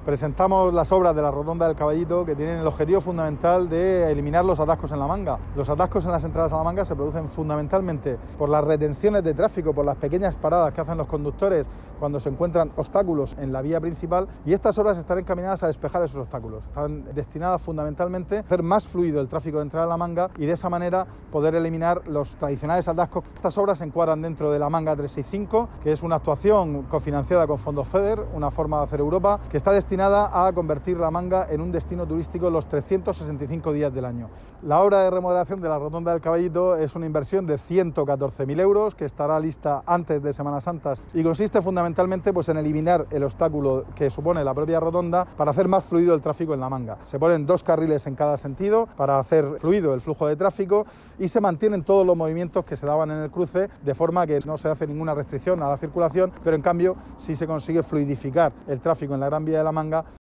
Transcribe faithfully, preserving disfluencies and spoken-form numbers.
presentamos las obras de la Rotonda del Caballito, que tienen el objetivo fundamental de eliminar los atascos en la manga. Los atascos en las entradas a la manga se producen fundamentalmente por las retenciones de tráfico, por las pequeñas paradas que hacen los conductores cuando se encuentran obstáculos en la vía principal, y estas obras están encaminadas a despejar esos obstáculos. Están destinadas fundamentalmente a hacer más fluido el tráfico de entrada a la manga y de esa manera poder eliminar los tradicionales atascos. Estas obras se encuadran dentro de la Manga trescientos sesenta y cinco, que es una actuación cofinanciada con fondos FEDER, una forma de hacer Europa, que está destinada a convertir la Manga en un destino turístico los trescientos sesenta y cinco días del año. La obra de remodelación de la Rotonda del Caballito es una inversión de ciento catorce mil euros que estará lista antes de Semanas Santas y consiste fundamentalmente pues, en eliminar el obstáculo que supone la propia rotonda para hacer más fluido el tráfico en la Manga. Se ponen dos carriles en cada sentido para hacer fluido el flujo de tráfico y se mantienen todos los movimientos que se daban en el cruce, de forma que no se hace ninguna restricción a la circulación, pero en cambio sí se consigue fluidificar el tráfico en la Gran Vía de la Manga